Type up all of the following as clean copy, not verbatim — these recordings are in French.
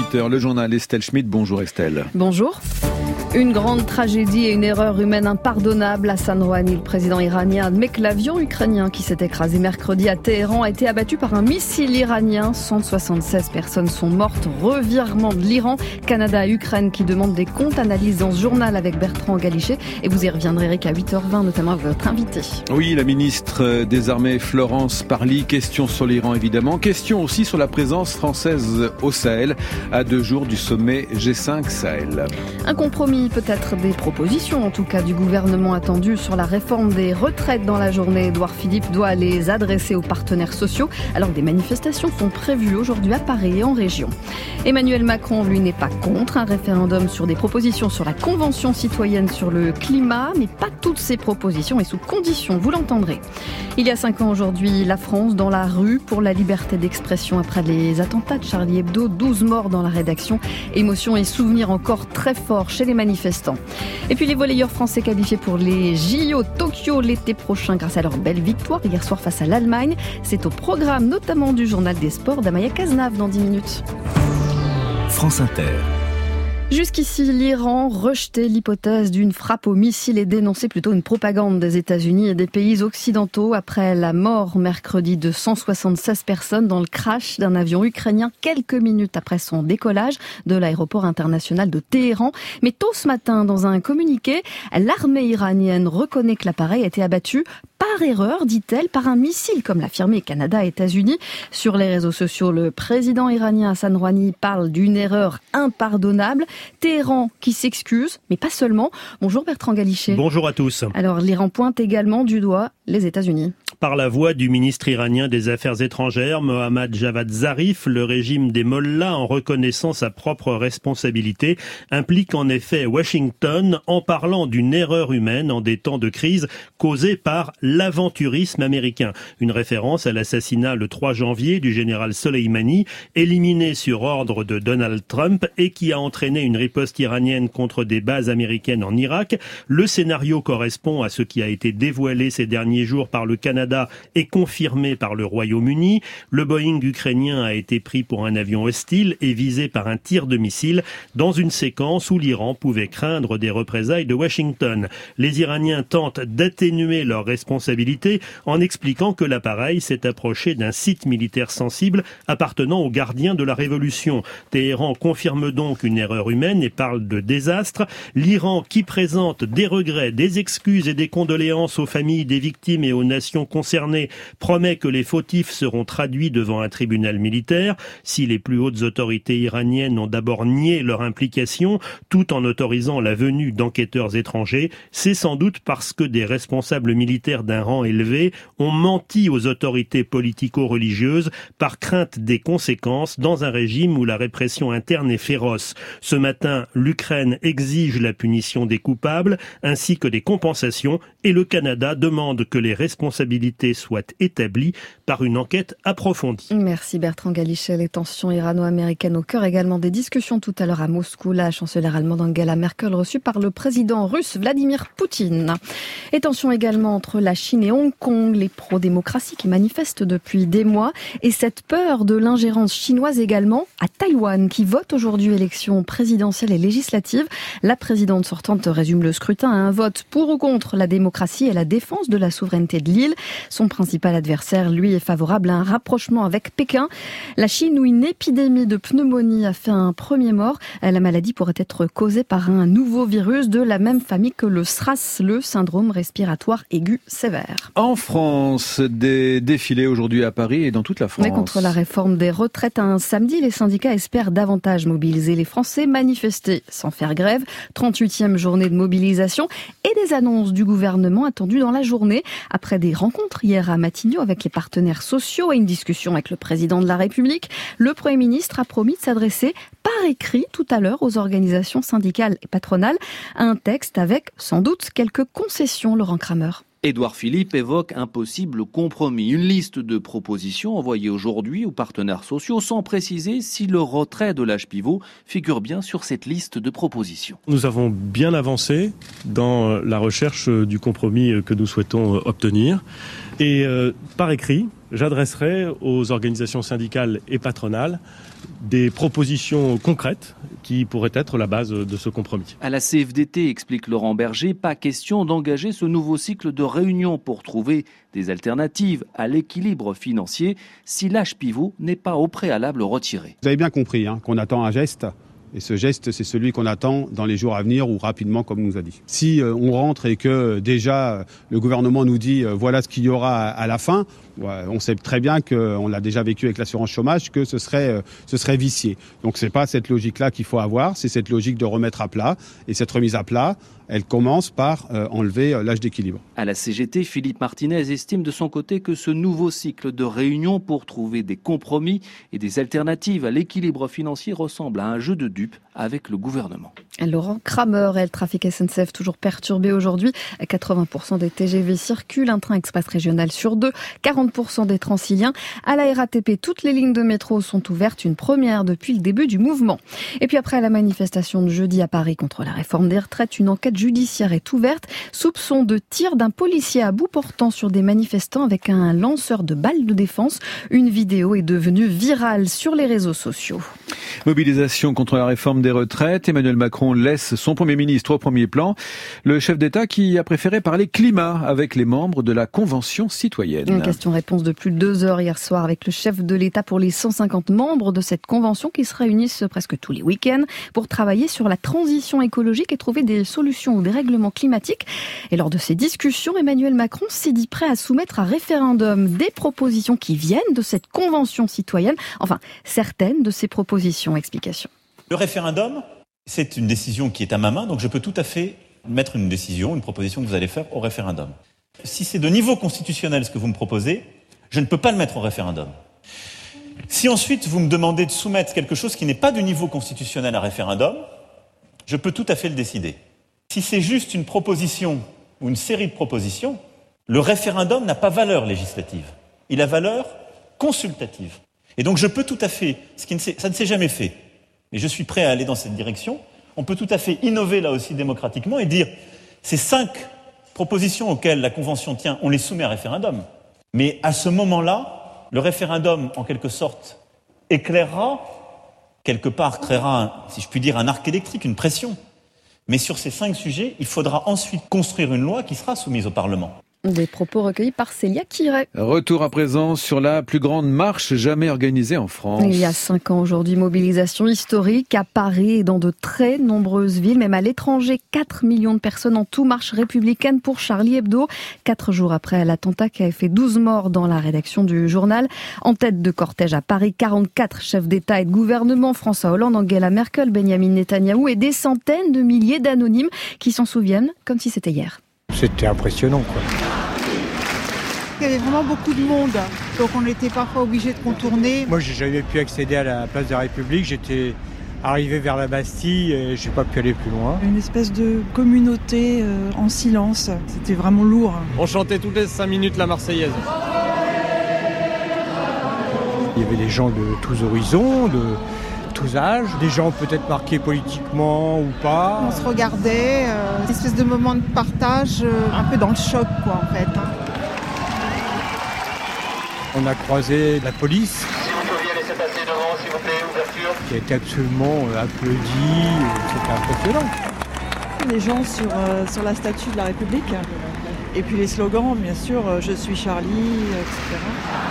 8h, le journal Estelle Schmidt. Bonjour Estelle. Bonjour. Une grande tragédie et une erreur humaine impardonnable. Hassan Rouhani, le président iranien, admet que l'avion ukrainien qui s'est écrasé mercredi à Téhéran a été abattu par un missile iranien. 176 personnes sont mortes. Revirement de l'Iran. Canada et Ukraine qui demandent des comptes. Analyse dans ce journal avec Bertrand Galichet. Et vous y reviendrez, Eric, à 8h20, notamment avec votre invité. Oui, la ministre des Armées, Florence Parly. Question sur l'Iran, évidemment. Question aussi sur la présence française au Sahel, à 2 jours du sommet G5 Sahel. Un compromis, peut-être des propositions en tout cas du gouvernement attendu sur la réforme des retraites dans la journée. Édouard Philippe doit les adresser aux partenaires sociaux alors que des manifestations sont prévues aujourd'hui à Paris et en région. Emmanuel Macron, lui, n'est pas contre un référendum sur des propositions sur la Convention citoyenne sur le climat, mais pas toutes ces propositions et sous conditions, vous l'entendrez. Il y a 5 ans aujourd'hui, la France dans la rue pour la liberté d'expression après les attentats de Charlie Hebdo, 12 morts dans la rédaction, émotion et souvenirs encore très forts chez les manifestants. Et puis les volleyeurs français qualifiés pour les JO Tokyo l'été prochain grâce à leur belle victoire hier soir face à l'Allemagne. C'est au programme notamment du journal des sports d'Amaya Cazenave dans 10 minutes. France Inter. Jusqu'ici, l'Iran rejetait l'hypothèse d'une frappe au missile et dénonçait plutôt une propagande des États-Unis et des pays occidentaux après la mort mercredi de 176 personnes dans le crash d'un avion ukrainien quelques minutes après son décollage de l'aéroport international de Téhéran. Mais tôt ce matin, dans un communiqué, l'armée iranienne reconnaît que l'appareil a été abattu par erreur, dit-elle, par un missile, comme l'affirmaient Canada et États-Unis. Sur les réseaux sociaux, le président iranien Hassan Rouhani parle d'une erreur impardonnable. Téhéran qui s'excuse, mais pas seulement. Bonjour Bertrand Galichet. Bonjour à tous. Alors l'Iran pointe également du doigt les États-Unis. Par la voix du ministre iranien des Affaires étrangères, Mohammad Javad Zarif, le régime des mollahs, en reconnaissant sa propre responsabilité, implique en effet Washington en parlant d'une erreur humaine en des temps de crise causée par l'aventurisme américain. Une référence à l'assassinat le 3 janvier du général Soleimani, éliminé sur ordre de Donald Trump et qui a entraîné une riposte iranienne contre des bases américaines en Irak. Le scénario correspond à ce qui a été dévoilé ces derniers jours par le Canada et confirmé par le Royaume-Uni. Le Boeing ukrainien a été pris pour un avion hostile et visé par un tir de missile dans une séquence où l'Iran pouvait craindre des représailles de Washington. Les Iraniens tentent d'atténuer leur responsabilité en expliquant que l'appareil s'est approché d'un site militaire sensible appartenant aux gardiens de la Révolution. Téhéran confirme donc une erreur humaine et parle de désastre. L'Iran, qui présente des regrets, des excuses et des condoléances aux familles des victimes et aux nations concernées, promet que les fautifs seront traduits devant un tribunal militaire. Si les plus hautes autorités iraniennes ont d'abord nié leur implication, tout en autorisant la venue d'enquêteurs étrangers, c'est sans doute parce que des responsables militaires d'un rang élevé ont menti aux autorités politico-religieuses par crainte des conséquences dans un régime où la répression interne est féroce. Ce matin, l'Ukraine exige la punition des coupables ainsi que des compensations et le Canada demande que les responsabilités soient établies par une enquête approfondie. Merci Bertrand Galichet. Les tensions irano-américaines au cœur également des discussions tout à l'heure à Moscou. La chancelière allemande Angela Merkel reçue par le président russe Vladimir Poutine. Et tensions également entre la Chine et Hong Kong, les pro-démocraties qui manifestent depuis des mois et cette peur de l'ingérence chinoise également à Taïwan qui vote aujourd'hui élections présidentielles et législatives. La présidente sortante résume le scrutin à un vote pour ou contre la démocratie et la défense de la souveraineté de l'île. Son principal adversaire, lui, est favorable à un rapprochement avec Pékin. La Chine, où une épidémie de pneumonie a fait un premier mort. La maladie pourrait être causée par un nouveau virus de la même famille que le SRAS, le syndrome respiratoire aigu sévère. En France, des défilés aujourd'hui à Paris et dans toute la France. Mais contre la réforme des retraites, un samedi, les syndicats espèrent davantage mobiliser les Français, manifester sans faire grève. 38e journée de mobilisation et des annonces du gouvernement attendues dans la journée après des rencontres hier à Matignon avec les partenaires sociaux et une discussion avec le président de la République. Le Premier ministre a promis de s'adresser par écrit tout à l'heure aux organisations syndicales et patronales. Un texte avec sans doute quelques concessions, Laurent Kramer. Édouard Philippe évoque un possible compromis, une liste de propositions envoyées aujourd'hui aux partenaires sociaux sans préciser si le retrait de l'âge pivot figure bien sur cette liste de propositions. Nous avons bien avancé dans la recherche du compromis que nous souhaitons obtenir et par écrit, j'adresserai aux organisations syndicales et patronales des propositions concrètes qui pourraient être la base de ce compromis. À la CFDT, explique Laurent Berger, pas question d'engager ce nouveau cycle de réunions pour trouver des alternatives à l'équilibre financier si l'âge pivot n'est pas au préalable retiré. Vous avez bien compris qu'on attend un geste. Et ce geste, c'est celui qu'on attend dans les jours à venir ou rapidement, comme on nous a dit. Si on rentre et que déjà le gouvernement nous dit voilà ce qu'il y aura à la fin, on sait très bien qu'on l'a déjà vécu avec l'assurance chômage, que ce serait vicié. Donc c'est pas cette logique-là qu'il faut avoir, c'est cette logique de remettre à plat. Et cette remise à plat, elle commence par enlever l'âge d'équilibre. À la CGT, Philippe Martinez estime de son côté que ce nouveau cycle de réunions pour trouver des compromis et des alternatives à l'équilibre financier ressemble à un jeu de dupes avec le gouvernement. Laurent Kramer et le trafic SNCF toujours perturbé aujourd'hui. 80% des TGV circulent, un train express régional sur 2, 40% des Transiliens. À la RATP, toutes les lignes de métro sont ouvertes, une première depuis le début du mouvement. Et puis après la manifestation de jeudi à Paris contre la réforme des retraites, une enquête judiciaire est ouverte. Soupçon de tir d'un policier à bout portant sur des manifestants avec un lanceur de balles de défense. Une vidéo est devenue virale sur les réseaux sociaux. Mobilisation contre la réforme des retraites. Emmanuel Macron laisse son Premier ministre au premier plan. Le chef d'État qui a préféré parler climat avec les membres de la Convention citoyenne. Une question-réponse de plus de 2 heures hier soir avec le chef de l'État pour les 150 membres de cette convention qui se réunissent presque tous les week-ends pour travailler sur la transition écologique et trouver des solutions au dérèglement climatique. Et lors de ces discussions, Emmanuel Macron s'est dit prêt à soumettre à référendum des propositions qui viennent de cette convention citoyenne. Enfin, certaines de ces propositions. Explication. Le référendum, c'est une décision qui est à ma main, donc je peux tout à fait mettre une décision, une proposition que vous allez faire au référendum. Si c'est de niveau constitutionnel ce que vous me proposez, je ne peux pas le mettre au référendum. Si ensuite vous me demandez de soumettre quelque chose qui n'est pas du niveau constitutionnel à référendum, je peux tout à fait le décider. Si c'est juste une proposition ou une série de propositions, le référendum n'a pas valeur législative. Il a valeur consultative. Et donc je peux tout à fait, ça ne s'est jamais fait, mais je suis prêt à aller dans cette direction. On peut tout à fait innover là aussi démocratiquement et dire ces 5 propositions auxquelles la Convention tient, on les soumet à référendum. Mais à ce moment-là, le référendum, en quelque sorte, éclairera, quelque part créera, si je puis dire, un arc électrique, une pression. Mais sur ces 5 sujets, il faudra ensuite construire une loi qui sera soumise au Parlement. Des propos recueillis par Célia Kiret. Retour à présent sur la plus grande marche jamais organisée en France. Il y a 5 ans aujourd'hui, mobilisation historique à Paris et dans de très nombreuses villes, même à l'étranger. 4 millions de personnes en tout, marche républicaine pour Charlie Hebdo. 4 jours après l'attentat qui avait fait 12 morts dans la rédaction du journal. En tête de cortège à Paris, 44 chefs d'État et de gouvernement. François Hollande, Angela Merkel, Benjamin Netanyahou et des centaines de milliers d'anonymes qui s'en souviennent comme si c'était hier. C'était impressionnant, quoi. Il y avait vraiment beaucoup de monde, donc on était parfois obligés de contourner. Moi, j'ai jamais pu accéder à la place de la République. J'étais arrivé vers la Bastille et j'ai pas pu aller plus loin. Une espèce de communauté en silence. C'était vraiment lourd. On chantait toutes les 5 minutes la Marseillaise. Il y avait des gens de tous horizons, de tous âges, des gens peut-être marqués politiquement ou pas. On se regardait, une espèce de moment de partage, un peu dans le choc, quoi, en fait. On a croisé la police. Si vous pouviez laisser passer devant, s'il vous plaît, ouverture. Qui a été absolument applaudi, c'était impressionnant. Les gens sur la statue de la République, et puis les slogans, bien sûr, je suis Charlie, etc.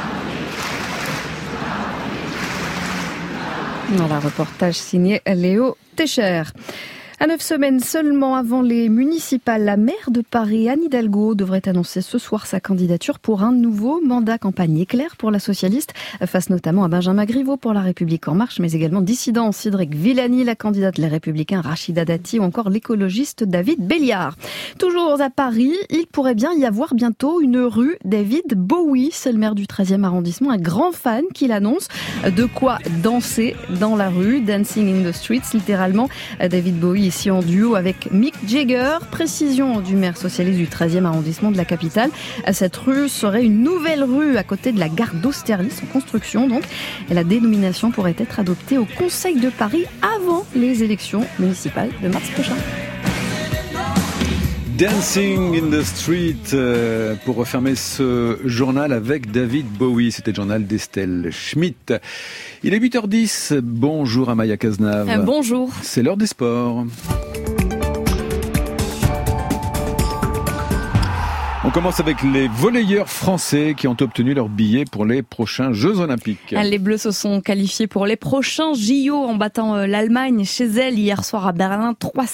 Voilà, reportage signé Léo Técher. À 9 semaines seulement avant les municipales, la maire de Paris, Anne Hidalgo, devrait annoncer ce soir sa candidature pour un nouveau mandat campagne éclair pour la socialiste, face notamment à Benjamin Griveaux pour La République En Marche, mais également dissident Cédric Villani, la candidate Les Républicains Rachida Dati ou encore l'écologiste David Béliard. Toujours à Paris, il pourrait bien y avoir bientôt une rue David Bowie. C'est le maire du 13e arrondissement, un grand fan qui l'annonce. De quoi danser dans la rue, dancing in the streets, littéralement. David Bowie ici en duo avec Mick Jagger. Précision du maire socialiste du 13e arrondissement de la capitale. Cette rue serait une nouvelle rue à côté de la gare d'Austerlitz en construction donc. Et la dénomination pourrait être adoptée au Conseil de Paris avant les élections municipales de mars prochain. Dancing in the Street pour refermer ce journal avec David Bowie. C'était le journal d'Estelle Schmitt. Il est 8h10. Bonjour Amaya Cazenave. Bonjour. C'est l'heure des sports. On commence avec les volleyeurs français qui ont obtenu leur billet pour les prochains Jeux Olympiques. Les Bleus se sont qualifiés pour les prochains JO en battant l'Allemagne chez elle hier soir à Berlin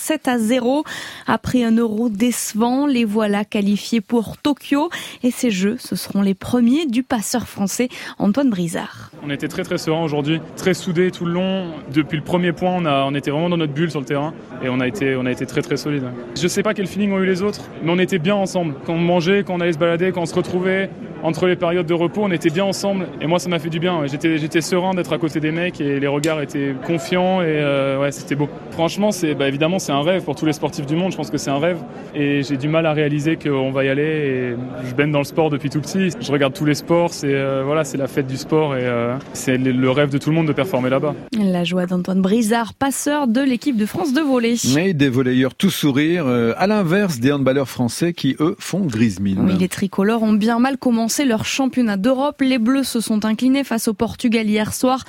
3-7-0. Après un Euro décevant, les voilà qualifiés pour Tokyo. Et ces Jeux, ce seront les premiers du passeur français Antoine Brizard. On était très serein aujourd'hui, très soudés tout le long. Depuis le premier point, on était vraiment dans notre bulle sur le terrain et on a été très solide. Je sais pas quel feeling ont eu les autres, mais on était bien ensemble. Quand on mangeait, quand on allait se balader, quand on se retrouvait, entre les périodes de repos, on était bien ensemble et moi ça m'a fait du bien. J'étais serein d'être à côté des mecs et les regards étaient confiants et c'était beau. Franchement, évidemment c'est un rêve pour tous les sportifs du monde, je pense que c'est un rêve et j'ai du mal à réaliser qu'on va y aller et je baigne dans le sport depuis tout petit. Je regarde tous les sports, c'est la fête du sport et c'est le rêve de tout le monde de performer là-bas. La joie d'Antoine Brizard, passeur de l'équipe de France de volley. Mais des volleyeurs tout sourire, à l'inverse des handballeurs français qui eux font grise mine. Oui, les tricolores ont bien mal commencé leur championnat d'Europe. Les Bleus se sont inclinés face au Portugal hier soir,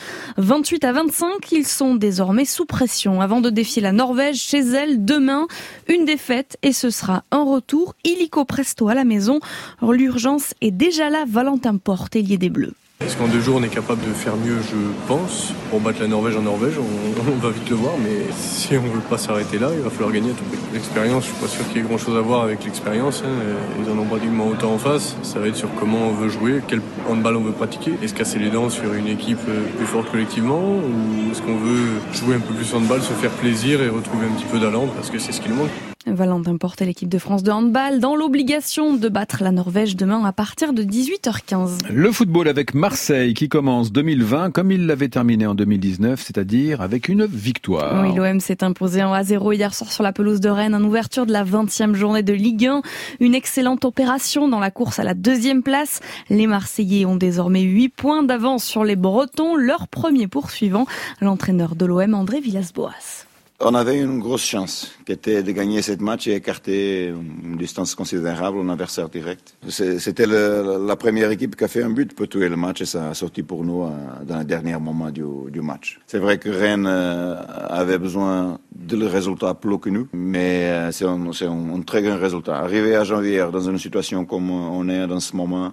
28-25. Ils sont désormais sous pression avant de défier la Norvège chez elle demain. Une défaite et ce sera un retour illico presto à la maison. L'urgence est déjà là. Valentin Porte, ailier des Bleus. Est-ce qu'en 2 jours on est capable de faire mieux, je pense. Pour battre la Norvège en Norvège, on va vite le voir, mais si on ne veut pas s'arrêter là, il va falloir gagner à tout prix. L'expérience, je ne suis pas sûr qu'il y ait grand chose à voir avec l'expérience. Ils en ont pratiquement autant en face. Ça va être sur comment on veut jouer, quel handball on veut pratiquer. Est-ce se casser les dents sur une équipe plus forte collectivement ou est-ce qu'on veut jouer un peu plus handball, se faire plaisir et retrouver un petit peu d'allant parce que c'est ce qu'il manque. Valentin Porte et l'équipe de France de handball dans l'obligation de battre la Norvège demain à partir de 18h15. Le football avec Marseille qui commence 2020 comme il l'avait terminé en 2019, c'est-à-dire avec une victoire. Oui, l'OM s'est imposé en 1-0 hier soir sur la pelouse de Rennes en ouverture de la 20e journée de Ligue 1. Une excellente opération dans la course à la 2e place. Les Marseillais ont désormais 8 points d'avance sur les Bretons, leur premier poursuivant, l'entraîneur de l'OM André Villas-Boas. On avait une grosse chance, qui était de gagner ce match et écarter une distance considérable en adversaire direct. C'était la première équipe qui a fait un but pour tuer le match et ça a sorti pour nous dans les derniers moments du match. C'est vrai que Rennes avait besoin de le résultat plus que nous, mais c'est un très grand résultat. Arriver à janvier dans une situation comme on est dans ce moment,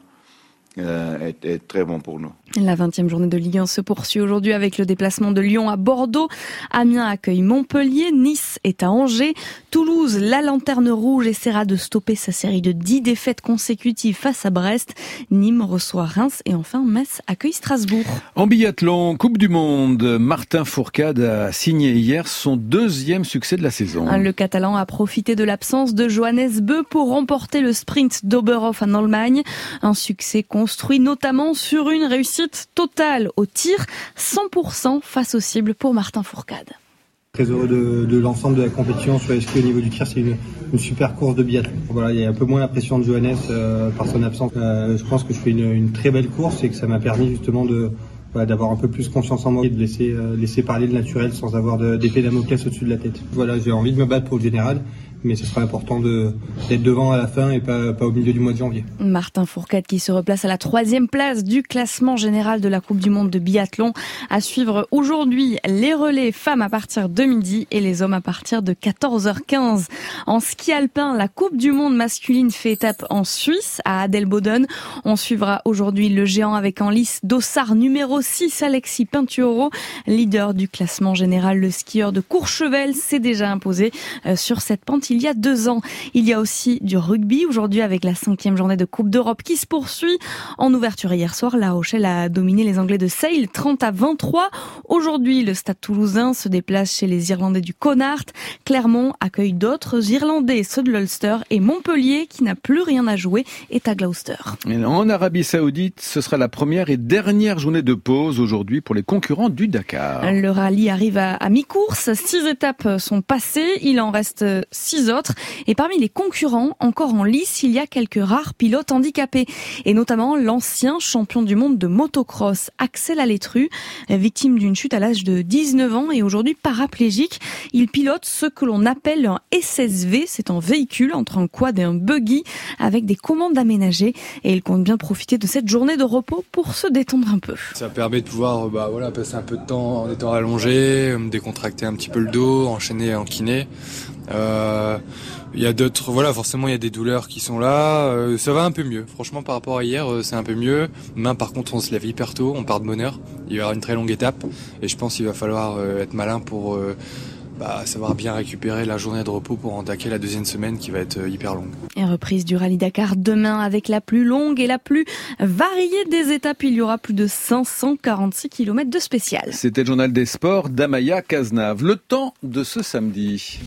est très bon pour nous. La 20e journée de Ligue 1 se poursuit aujourd'hui avec le déplacement de Lyon à Bordeaux. Amiens accueille Montpellier, Nice est à Angers. Toulouse, la lanterne rouge, essaiera de stopper sa série de 10 défaites consécutives face à Brest. Nîmes reçoit Reims et enfin Metz accueille Strasbourg. En biathlon, Coupe du Monde, Martin Fourcade a signé hier son 2e succès de la saison. Le Catalan a profité de l'absence de Johannes Beu pour remporter le sprint d'Oberhof en Allemagne. Un succès construit notamment sur une réussite totale au tir, 100% face au cible pour Martin Fourcade. Très heureux de l'ensemble de la compétition sur les skis au niveau du tir, c'est une super course de biathlon. Voilà, il y a un peu moins la pression de Johannes par son absence. Je pense que je fais une très belle course et que ça m'a permis justement d'avoir un peu plus confiance en moi et de laisser parler le naturel sans avoir d'épée Damoclès au-dessus de la tête. Voilà, j'ai envie de me battre pour le général, mais ce sera important d'être devant à la fin et pas au milieu du mois de janvier. Martin Fourcade qui se replace à la 3e place du classement général de la Coupe du Monde de biathlon. À suivre aujourd'hui les relais femmes à partir de midi et les hommes à partir de 14h15. En ski alpin, la Coupe du Monde masculine fait étape en Suisse, à Adelboden. On suivra aujourd'hui le géant avec en lice Dossard numéro 6, Alexis Pinturo. Leader du classement général, le skieur de Courchevel s'est déjà imposé sur cette pente il y a 2 ans. Il y a aussi du rugby aujourd'hui avec la 5e journée de Coupe d'Europe qui se poursuit. En ouverture hier soir, La Rochelle a dominé les Anglais de Sale 30-23. Aujourd'hui, le Stade Toulousain se déplace chez les Irlandais du Connacht. Clermont accueille d'autres Irlandais, ceux de l'Ulster, et Montpellier, qui n'a plus rien à jouer, est à Gloucester. En Arabie Saoudite, ce sera la première et dernière journée de pause aujourd'hui pour les concurrents du Dakar. Le rallye arrive à mi-course. 6 étapes sont passées. Il en reste 6 6 autres. Et parmi les concurrents, encore en lice, il y a quelques rares pilotes handicapés. Et notamment l'ancien champion du monde de motocross, Axel Alétru, victime d'une chute à l'âge de 19 ans et aujourd'hui paraplégique. Il pilote ce que l'on appelle un SSV. C'est un véhicule entre un quad et un buggy avec des commandes aménagées. Et il compte bien profiter de cette journée de repos pour se détendre un peu. Ça permet de pouvoir passer un peu de temps en étant allongé, décontracter un petit peu le dos, enchaîner en kiné. Il y a d'autres, forcément il y a des douleurs qui sont là. Ça va un peu mieux. Franchement, par rapport à hier, c'est un peu mieux. Demain, par contre, on se lève hyper tôt, on part de bonne heure. Il y aura une très longue étape et je pense qu'il va falloir être malin pour savoir bien récupérer la journée de repos pour entaquer la deuxième semaine qui va être hyper longue. Et reprise du Rallye Dakar demain avec la plus longue et la plus variée des étapes. Il y aura plus de 546 km de spécial. C'était le journal des sports d'Amaya Cazenave. Le temps de ce samedi.